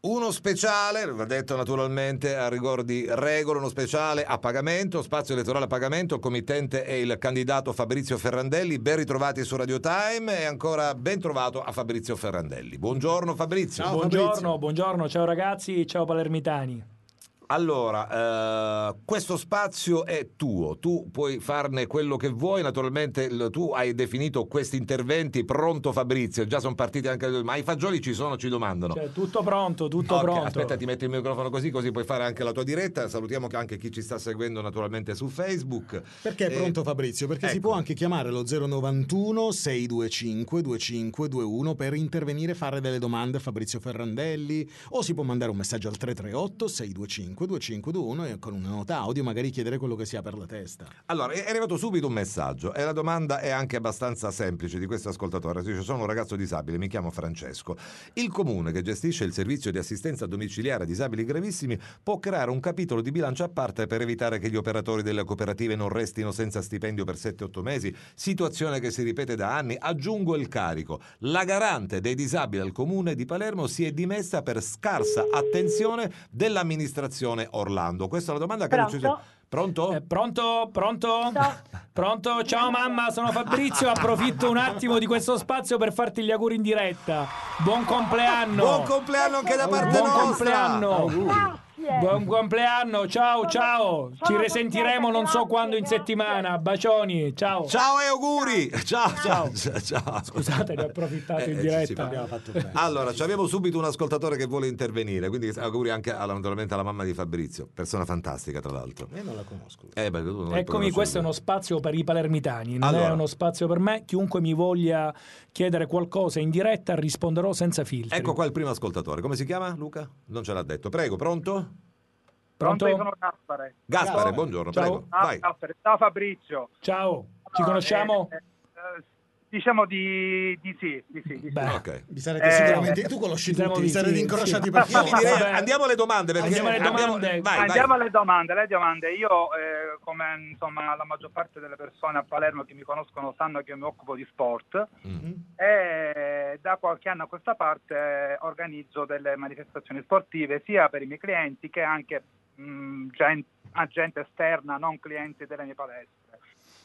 Uno speciale, va detto naturalmente a rigor di regola, uno speciale a pagamento, spazio elettorale a pagamento, il committente è il candidato Fabrizio Ferrandelli. Ben ritrovati su Radio Time e ancora ben trovato a Fabrizio Ferrandelli. Buongiorno Fabrizio. Ciao Fabrizio. Buongiorno, ciao ragazzi, ciao palermitani. Allora, questo spazio è tuo, tu puoi farne quello che vuoi, naturalmente tu hai definito questi interventi pronto Fabrizio, già sono partiti anche, ma i fagioli ci sono, ci domandano. Cioè, tutto pronto, Okay, pronto. aspetta, ti metti il microfono così puoi fare anche la tua diretta. Salutiamo anche chi ci sta seguendo naturalmente su Facebook. Perché è pronto Fabrizio? Perché si può anche chiamare lo 091 625 2521 per intervenire e fare delle domande a Fabrizio Ferrandelli, o si può mandare un messaggio al 338 625 2521 e con una nota audio magari chiedere quello che si ha per la testa. Allora, è arrivato subito un messaggio e la domanda è anche abbastanza semplice di questo ascoltatore. Dice: sono un ragazzo disabile, mi chiamo Francesco. Il comune che gestisce il servizio di assistenza domiciliare a disabili gravissimi può creare un capitolo di bilancio a parte per evitare che gli operatori delle cooperative non restino senza stipendio per 7-8 mesi, situazione che si ripete da anni. Aggiungo il carico: la garante dei disabili al comune di Palermo si è dimessa per scarsa attenzione dell'amministrazione Orlando. Questa è la domanda che Pronto? Pronto? Ciao. Pronto? Ciao mamma, sono Fabrizio, approfitto un attimo di questo spazio per farti gli auguri in diretta. Buon compleanno! Buon compleanno anche da parte Buon nostra! compleanno! Buon compleanno, ciao! Ci risentiremo non so quando in settimana. Bacioni, ciao! Ciao e auguri! Ciao! Scusate, ne ho approfittato in diretta. Abbiamo fatto bene. Allora, abbiamo subito un ascoltatore che vuole intervenire, quindi auguri anche naturalmente alla mamma di Fabrizio, persona fantastica tra l'altro. Io non la conosco. Eccomi, questo è uno spazio per i palermitani, non è uno spazio per me. Chiunque mi voglia chiedere qualcosa in diretta risponderò senza filtri. Ecco qua il primo ascoltatore, come si chiama Luca? Non ce l'ha detto, prego, pronto? Pronto? Io sono Gaspare. Gaspare, buongiorno, Ciao. prego, vai. Ciao Fabrizio. Ciao, ci conosciamo? Diciamo di sì. Beh, Ok. Vi sarete sicuramente, tu conosci Ci siamo tutti, vi visti, sarete incrociati sì. per Io vi direi, Vabbè. andiamo alle domande perché Andiamo alle domande. Vai. Andiamo alle domande. Io, come insomma la maggior parte delle persone a Palermo che mi conoscono sanno che io mi occupo di sport e da qualche anno a questa parte organizzo delle manifestazioni sportive sia per i miei clienti che anche gente esterna, non clienti delle mie palestre.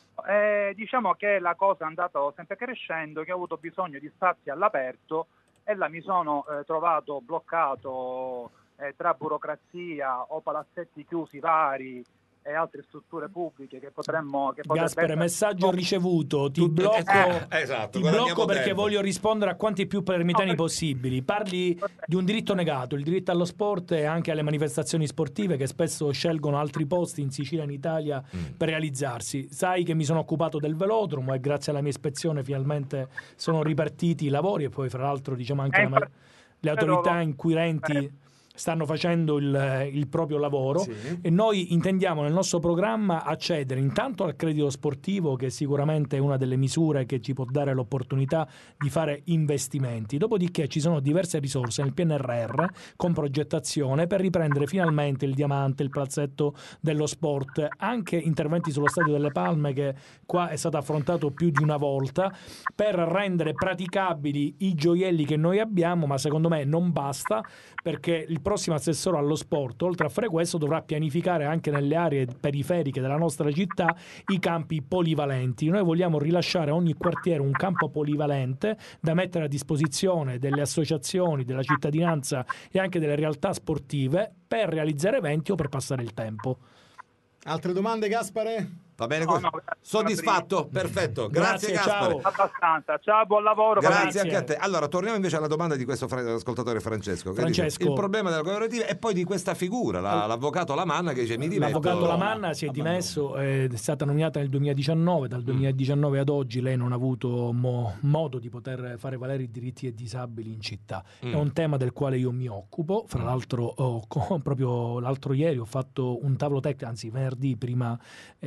Diciamo che la cosa è andata sempre crescendo, che ho avuto bisogno di spazi all'aperto e là mi sono trovato bloccato tra burocrazia o palazzetti chiusi vari e altre strutture pubbliche che potremmo... Gaspare, messaggio ricevuto, ti blocco, esatto, ti blocco perché voglio rispondere a quanti più palermitani possibili. Parli di un diritto negato, il diritto allo sport e anche alle manifestazioni sportive che spesso scelgono altri posti in Sicilia e in Italia per realizzarsi. Sai che mi sono occupato del velodromo e grazie alla mia ispezione finalmente sono ripartiti i lavori e poi fra l'altro diciamo anche le autorità inquirenti stanno facendo il proprio lavoro, e noi intendiamo nel nostro programma accedere intanto al credito sportivo, che sicuramente è una delle misure che ci può dare l'opportunità di fare investimenti. Dopodiché ci sono diverse risorse nel PNRR con progettazione per riprendere finalmente il Diamante, il palazzetto dello sport, anche interventi sullo Stadio delle Palme che qua è stato affrontato più di una volta, per rendere praticabili i gioielli che noi abbiamo, ma secondo me non basta, perché il prossimo assessore allo sport, oltre a fare questo, dovrà pianificare anche nelle aree periferiche della nostra città i campi polivalenti. Noi vogliamo rilasciare a ogni quartiere un campo polivalente da mettere a disposizione delle associazioni, della cittadinanza e anche delle realtà sportive per realizzare eventi o per passare il tempo. Altre domande, Gaspare? Va bene, No, soddisfatto? Perfetto, grazie Gaspare. ciao. Abbastanza. Ciao, buon lavoro. Grazie anche a te. Allora, torniamo invece alla domanda di questo ascoltatore Francesco. Che dice, il problema della cooperativa e poi di questa figura, l'avvocato Lamanna che dice mi dimetto. L'avvocato Lamanna si è dimesso, è stata nominata nel 2019, dal 2019 ad oggi lei non ha avuto modo di poter fare valere i diritti dei disabili in città. È un tema del quale io mi occupo, fra l'altro proprio l'altro ieri ho fatto un tavolo tecnico, anzi venerdì prima della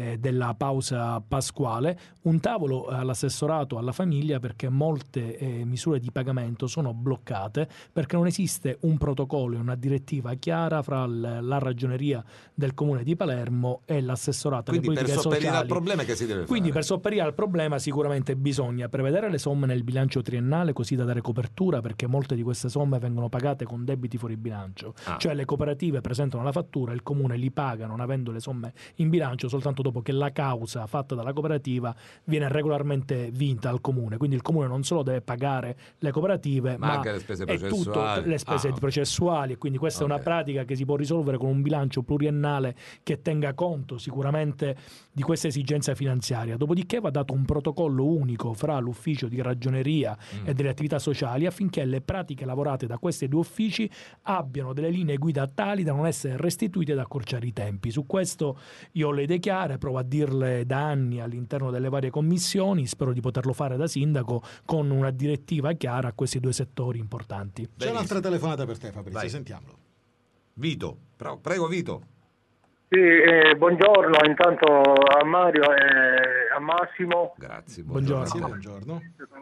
la pausa pasquale, un tavolo all'assessorato alla famiglia, perché molte misure di pagamento sono bloccate perché non esiste un protocollo e una direttiva chiara fra la ragioneria del comune di Palermo e l'assessorato alle Quindi politiche per sopperire sociali. al problema che si deve Quindi fare? per sopperire al problema sicuramente bisogna prevedere le somme nel bilancio triennale, così da dare copertura, perché molte di queste somme vengono pagate con debiti fuori bilancio. Cioè le cooperative presentano la fattura, il comune li paga non avendo le somme in bilancio soltanto dopo che la causa fatta dalla cooperativa viene regolarmente vinta al comune. Quindi il comune non solo deve pagare le cooperative, ma anche le spese è tutto processuali. le spese processuali, e quindi questa è una pratica che si può risolvere con un bilancio pluriennale che tenga conto sicuramente di questa esigenza finanziaria. Dopodiché va dato un protocollo unico fra l'ufficio di ragioneria e delle attività sociali, affinché le pratiche lavorate da questi due uffici abbiano delle linee guida tali da non essere restituite ed accorciare i tempi. Su questo io ho le idee chiare, provo a dirle da anni all'interno delle varie commissioni, spero di poterlo fare da sindaco con una direttiva chiara a questi due settori importanti. C'è un'altra telefonata per te, Fabrizio, Vai. sentiamolo. Vito, prego Vito. Sì, buongiorno intanto a Mario e a Massimo. Grazie, Buongiorno. Sì, buongiorno.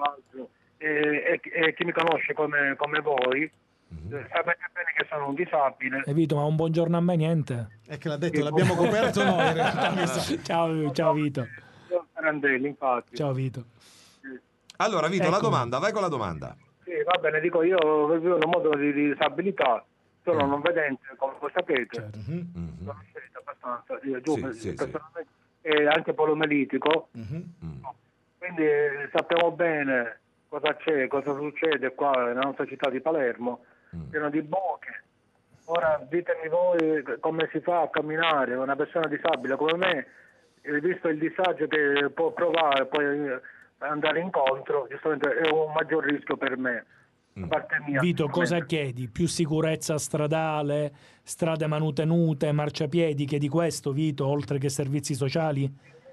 E chi mi conosce come voi sapete bene che sono un disabile. Vito, ma un buongiorno a me niente? È che l'ha detto, l'abbiamo coperto noi in realtà. mi sa. Ciao Vito. Randelli, infatti. Ciao Vito. Allora Vito, la Ecco. domanda, vai con la domanda. Sì, va bene, dico io vivo in un modo di disabilità, sono non vedente, come voi sapete. Certo. Sono scelto abbastanza, io giù Sì. personalmente, e anche polomelitico. Quindi sappiamo bene cosa c'è, cosa succede qua nella nostra città di Palermo, pieno di buche. Ora ditemi voi come si fa a camminare una persona disabile come me, visto il disagio che può provare, poi andare incontro, giustamente è un maggior rischio per me. Da parte mia. Vito, cosa chiedi? Più sicurezza stradale, strade manutenute, marciapiedi? Chiedi questo, Vito, oltre che servizi sociali?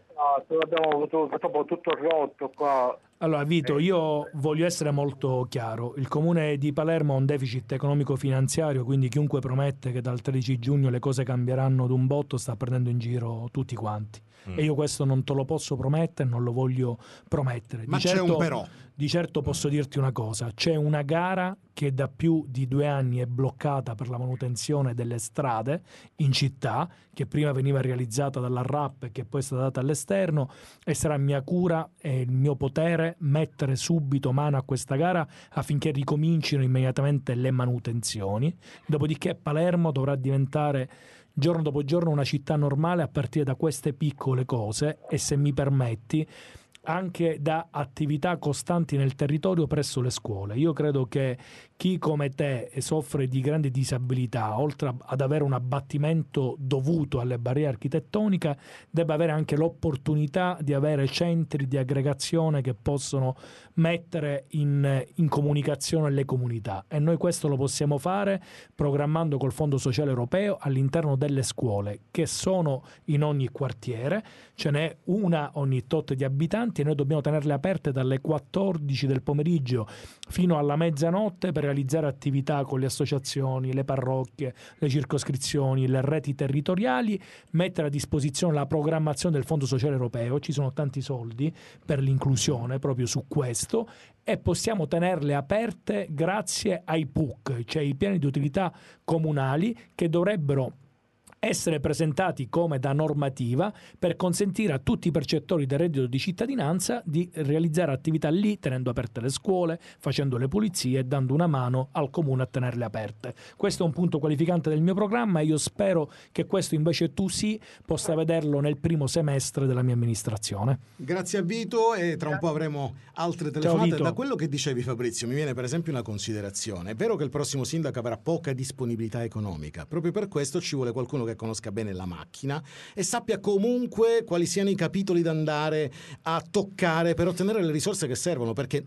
Abbiamo avuto purtroppo tutto rotto qua. Allora Vito, io voglio essere molto chiaro, il comune di Palermo ha un deficit economico-finanziario, quindi chiunque promette che dal 13 giugno le cose cambieranno d'un botto sta prendendo in giro tutti quanti, e io questo non te lo posso promettere, non lo voglio promettere. Ma c'è un però. Di certo posso dirti una cosa, c'è una gara che da più di 2 anni è bloccata per la manutenzione delle strade in città, che prima veniva realizzata dalla RAP e che poi è stata data all'esterno, e sarà mia cura e il mio potere mettere subito mano a questa gara affinché ricomincino immediatamente le manutenzioni. Dopodiché Palermo dovrà diventare giorno dopo giorno una città normale a partire da queste piccole cose, e se mi permetti anche da attività costanti nel territorio presso le scuole. Io credo che chi come te soffre di grandi disabilità, oltre ad avere un abbattimento dovuto alle barriere architettoniche, debba avere anche l'opportunità di avere centri di aggregazione che possono mettere in comunicazione le comunità, e noi questo lo possiamo fare programmando col Fondo Sociale Europeo all'interno delle scuole, che sono in ogni quartiere, ce n'è una ogni tot di abitanti, e noi dobbiamo tenerle aperte dalle 14 del pomeriggio fino alla mezzanotte per realizzare attività con le associazioni, le parrocchie, le circoscrizioni, le reti territoriali, mettere a disposizione la programmazione del Fondo Sociale Europeo, ci sono tanti soldi per l'inclusione proprio su questo, e possiamo tenerle aperte grazie ai PUC, cioè i piani di utilità comunali, che dovrebbero essere presentati come da normativa per consentire a tutti i percettori del reddito di cittadinanza di realizzare attività lì, tenendo aperte le scuole, facendo le pulizie e dando una mano al comune a tenerle aperte. Questo è un punto qualificante del mio programma, e io spero che questo invece tu possa vederlo nel primo semestre della mia amministrazione. Grazie a Vito, e tra un po' avremo altre telefonate. Vito. Da quello che dicevi, Fabrizio, mi viene per esempio una considerazione. È vero che il prossimo sindaco avrà poca disponibilità economica, proprio per questo ci vuole qualcuno che conosca bene la macchina e sappia comunque quali siano i capitoli da andare a toccare per ottenere le risorse che servono, perché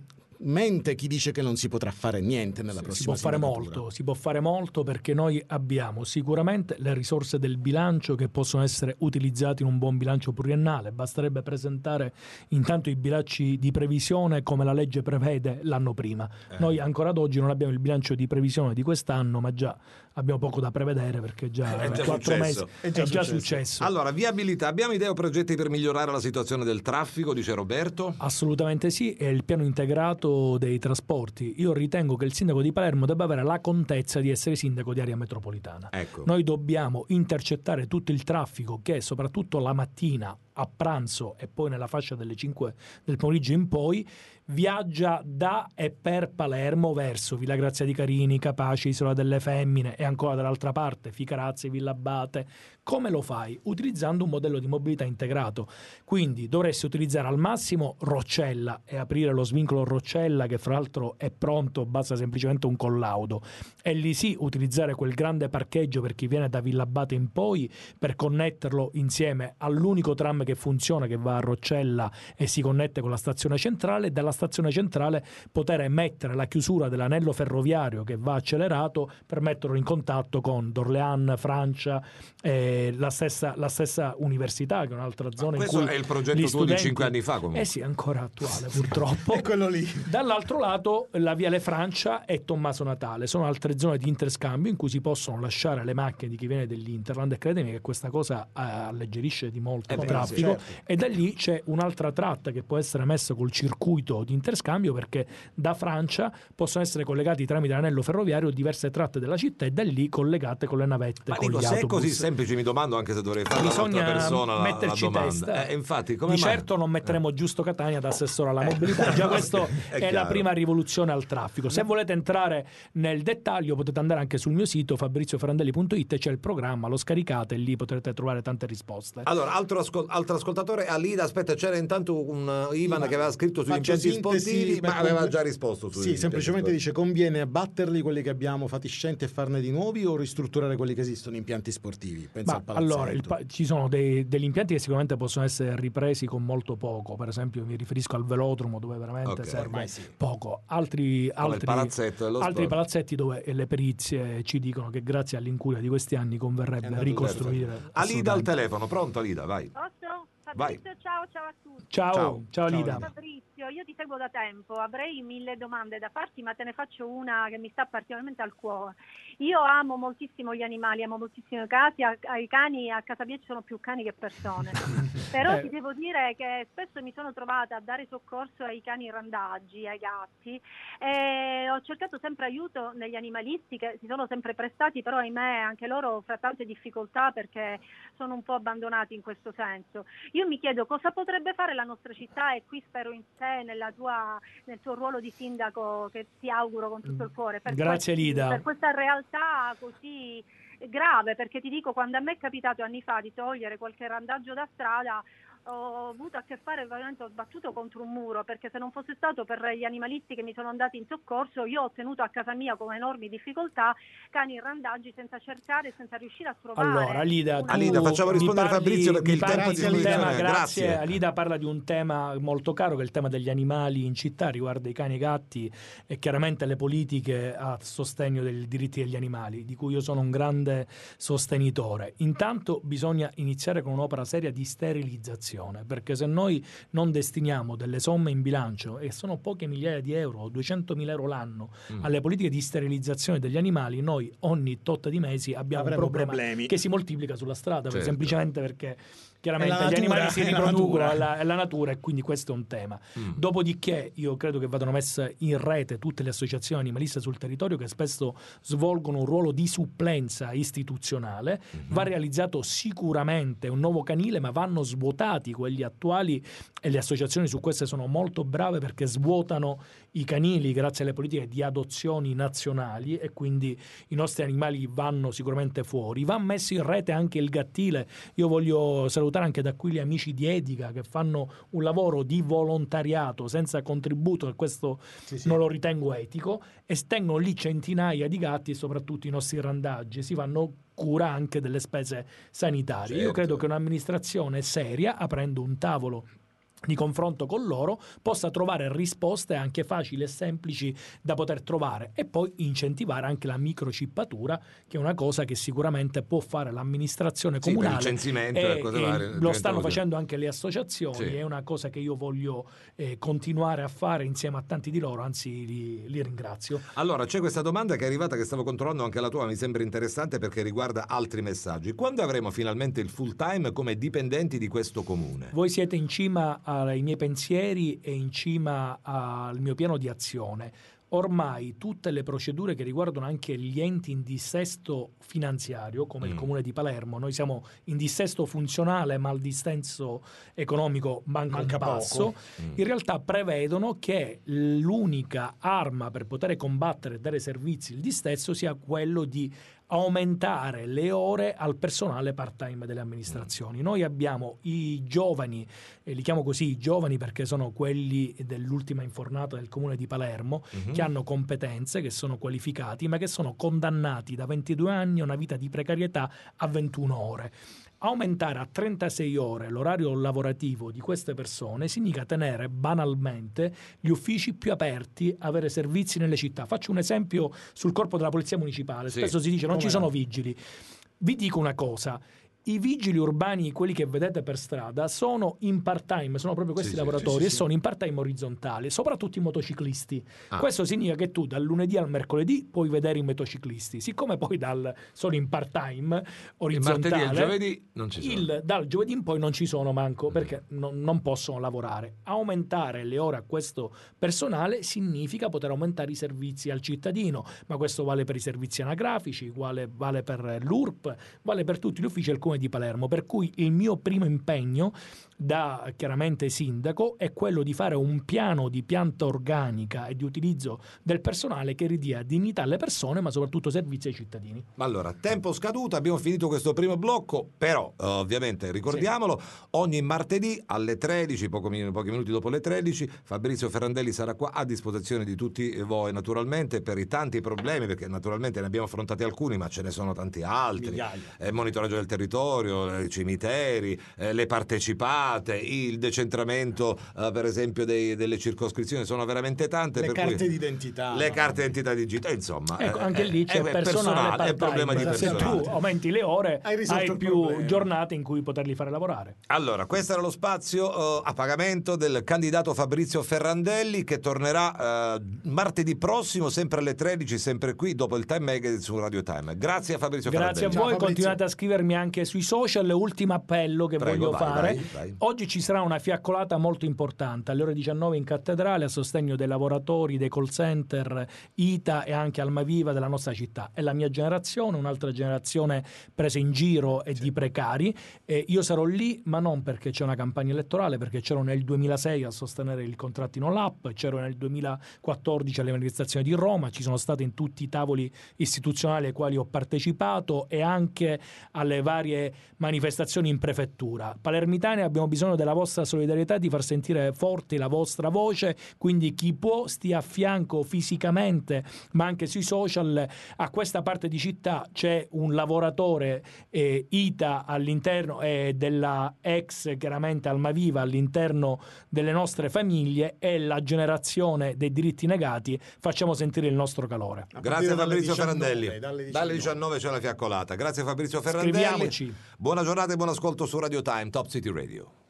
mente chi dice che non si potrà fare niente nella prossima sindacatura. Si può fare molto perché noi abbiamo sicuramente le risorse del bilancio che possono essere utilizzate in un buon bilancio pluriennale. Basterebbe presentare intanto i bilanci di previsione come la legge prevede l'anno prima. Noi ancora ad oggi non abbiamo il bilancio di previsione di quest'anno, ma già abbiamo poco da prevedere perché già 4 mesi è già successo. Allora, viabilità, abbiamo idee o progetti per migliorare la situazione del traffico, dice Roberto? Assolutamente sì, è il piano integrato dei trasporti. Io ritengo che il sindaco di Palermo debba avere la contezza di essere sindaco di area metropolitana. Ecco. Noi dobbiamo intercettare tutto il traffico che soprattutto la mattina, a pranzo e poi nella fascia delle 5 del pomeriggio in poi viaggia da e per Palermo verso Villa Grazia di Carini, Capaci, Isola delle Femmine e ancora dall'altra parte Ficarazzi, Villa Abate. Come lo fai? Utilizzando un modello di mobilità integrato. Quindi dovresti utilizzare al massimo Roccella e aprire lo svincolo Roccella, che fra l'altro è pronto, basta semplicemente un collaudo, e lì sì utilizzare quel grande parcheggio per chi viene da Villa Abate in poi per connetterlo insieme all'unico tram che funziona, che va a Roccella e si connette con la stazione centrale, e dalla stazione centrale poter mettere la chiusura dell'anello ferroviario che va accelerato per metterlo in contatto con Dorléans, Francia, la stessa università, che è un'altra zona in cui questo è il progetto tuo di 5 anni fa comunque. Sì, ancora attuale purtroppo. È quello lì. Dall'altro lato la Viale Francia e Tommaso Natale sono altre zone di interscambio in cui si possono lasciare le macchine di chi viene dell'Interland, e credemi che questa cosa alleggerisce di molto il traffico, certo. E da lì c'è un'altra tratta che può essere messa col circuito di interscambio, perché da Francia possono essere collegati tramite l'anello ferroviario diverse tratte della città e da lì collegate con le navette, Ma con dico, gli se è autobus. così semplice, mi domando anche se dovrei fare Bisogna all'altra persona la metterci domanda. testa. Infatti, come Di mai? certo non metteremo Giusto Catania da assessore alla mobilità, già questo è la chiaro. prima rivoluzione al traffico. Se volete entrare nel dettaglio potete andare anche sul mio sito fabrizioferrandelli.it, c'è il programma, lo scaricate e lì potrete trovare tante risposte. Allora, altro ascoltatore, Alida, aspetta, c'era intanto un Ivan che aveva scritto sugli Faccio impianti sintesi, sportivi, ma aveva già risposto sugli Sì, impianti semplicemente sportivi. dice: conviene abbatterli quelli che abbiamo fatiscenti e farne di nuovi, o ristrutturare quelli che esistono impianti sportivi? Pensa al palazzetto. Allora, ci sono degli impianti che sicuramente possono essere ripresi con molto poco. Per esempio mi riferisco al velodromo, dove veramente serve poco. Altri palazzetti dove le perizie ci dicono che grazie all'incuria di questi anni converrebbe ricostruire. Alida al telefono, pronto Alida, vai. Posso? Vai. Fabrizio, ciao a tutti. Ciao Alida. Fabrizio, io ti seguo da tempo, avrei 1000 domande da farti, ma te ne faccio una che mi sta particolarmente al cuore. Io amo moltissimo gli animali, amo moltissimo i cani, ai cani a casa mia ci sono più cani che persone. Però ti devo dire che spesso mi sono trovata a dare soccorso ai cani randaggi, ai gatti, e ho cercato sempre aiuto negli animalisti che si sono sempre prestati, però ahimè anche loro fra tante difficoltà perché sono un po' abbandonati in questo senso. Io mi chiedo cosa potrebbe fare la nostra città, e qui spero in te, nel tuo ruolo di sindaco, che ti auguro con tutto il cuore. Grazie Lida. Per questa realtà così grave, perché ti dico, quando a me è capitato anni fa di togliere qualche randaggio da strada, ho avuto a che fare, veramente ho sbattuto contro un muro, perché se non fosse stato per gli animalisti che mi sono andati in soccorso, io ho ottenuto a casa mia con enormi difficoltà cani randaggi senza cercare, senza riuscire a trovare. Allora Alida, facciamo rispondere Fabrizio perché il tempo di tema, grazie. grazie. Alida parla di un tema molto caro, che è il tema degli animali in città, riguarda i cani e i gatti e chiaramente le politiche a sostegno dei diritti degli animali, di cui io sono un grande sostenitore. Intanto bisogna iniziare con un'opera seria di sterilizzazione, perché se noi non destiniamo delle somme in bilancio, e sono poche migliaia di euro, 200.000 euro l'anno, alle politiche di sterilizzazione degli animali, noi ogni tot di mesi avremo un problema che si moltiplica sulla strada, semplicemente perché chiaramente gli animali si riproducono, è la natura, e quindi questo è un tema. Dopodiché io credo che vadano messe in rete tutte le associazioni animaliste sul territorio, che spesso svolgono un ruolo di supplenza istituzionale. Va realizzato sicuramente un nuovo canile, ma vanno svuotati quelli attuali, e le associazioni su queste sono molto brave perché svuotano i canili grazie alle politiche di adozioni nazionali, e quindi i nostri animali vanno sicuramente fuori. Va messo in rete anche il gattile. Io voglio salutare anche da qui gli amici di Edica, che fanno un lavoro di volontariato senza contributo, e questo non lo ritengo etico, e tengono lì centinaia di gatti, e soprattutto i nostri randaggi si fanno cura anche delle spese sanitarie. Io credo che un'amministrazione seria, aprendo un tavolo di confronto con loro, possa trovare risposte anche facili e semplici da poter trovare, e poi incentivare anche la microchippatura, che è una cosa che sicuramente può fare l'amministrazione comunale, per il censimento e cose varie, lo stanno facendo anche le associazioni. Sì. È una cosa che io voglio continuare a fare insieme a tanti di loro, anzi li ringrazio. Allora, c'è questa domanda che è arrivata, che stavo controllando anche la tua, mi sembra interessante perché riguarda altri messaggi. Quando avremo finalmente il full time come dipendenti di questo comune? Voi siete in cima ai miei pensieri e in cima al mio piano di azione. Ormai tutte le procedure che riguardano anche gli enti in dissesto finanziario, come il Comune di Palermo, noi siamo in dissesto funzionale, ma il dissenso economico manca un passo, in realtà prevedono che l'unica arma per poter combattere e dare servizi il dissesto sia quello di aumentare le ore al personale part-time delle amministrazioni. Noi abbiamo i giovani, li chiamo così i giovani perché sono quelli dell'ultima infornata del Comune di Palermo, che hanno competenze, che sono qualificati, ma che sono condannati da 22 anni a una vita di precarietà a 21 ore. Aumentare a 36 ore l'orario lavorativo di queste persone significa tenere banalmente gli uffici più aperti, avere servizi nelle città. Faccio un esempio sul corpo della polizia municipale. Spesso si dice non ci sono vigili. Vi dico una cosa: i vigili urbani, quelli che vedete per strada, sono in part-time, sono proprio questi lavoratori, sono in part-time orizzontali, soprattutto i motociclisti. Questo significa che tu dal lunedì al mercoledì puoi vedere i motociclisti. Siccome poi sono in part-time orizzontale, il martedì e il giovedì non ci sono. Dal giovedì in poi non ci sono manco, perché non possono lavorare. Aumentare le ore a questo personale significa poter aumentare i servizi al cittadino, ma questo vale per i servizi anagrafici, vale per l'URP, vale per tutti gli uffici del Comune di Palermo, per cui il mio primo impegno da chiaramente sindaco è quello di fare un piano di pianta organica e di utilizzo del personale che ridia dignità alle persone, ma soprattutto servizi ai cittadini. Allora, tempo scaduto, abbiamo finito questo primo blocco, però ovviamente ricordiamolo, ogni martedì alle 13, pochi minuti dopo le 13, Fabrizio Ferrandelli sarà qua a disposizione di tutti voi, naturalmente, per i tanti problemi, perché naturalmente ne abbiamo affrontati alcuni, ma ce ne sono tanti altri. Monitoraggio del territorio, i cimiteri, le partecipate, il decentramento per esempio delle circoscrizioni, sono veramente tante. Le carte d'identità. Le carte d'identità digitali, insomma. Ecco, anche lì c'è personale, è il problema di personale. Se tu aumenti le ore, hai più problema. giornate in cui poterli fare lavorare. Allora, questo era lo spazio a pagamento del candidato Fabrizio Ferrandelli, che tornerà martedì prossimo, sempre alle 13, sempre qui, dopo il Time Magazine su Radio Time. Grazie a Fabrizio Ferrandelli. Grazie a voi, continuate a scrivermi anche sui social. Ultimo appello che voglio fare. Vai. Oggi ci sarà una fiaccolata molto importante alle ore 19 in cattedrale a sostegno dei lavoratori dei call center ITA e anche Almaviva della nostra città. È la mia generazione, un'altra generazione presa in giro e di precari. Io sarò lì, ma non perché c'è una campagna elettorale, perché c'ero nel 2006 a sostenere il contratto in OLAP, c'ero nel 2014 alle manifestazioni di Roma, ci sono stato in tutti i tavoli istituzionali ai quali ho partecipato e anche alle varie manifestazioni in prefettura. Palermitani, abbiamo bisogno della vostra solidarietà, di far sentire forte la vostra voce, quindi chi può stia a fianco fisicamente ma anche sui social a questa parte di città. C'è un lavoratore ITA all'interno della ex chiaramente Almaviva all'interno delle nostre famiglie, e la generazione dei diritti negati. Facciamo sentire il nostro calore. Grazie a Fabrizio Ferrandelli. Dalle 19 c'è la fiaccolata. Grazie Fabrizio Ferrandelli. Scriviamoci. Buona giornata e buon ascolto su Radio Time, Top City Radio.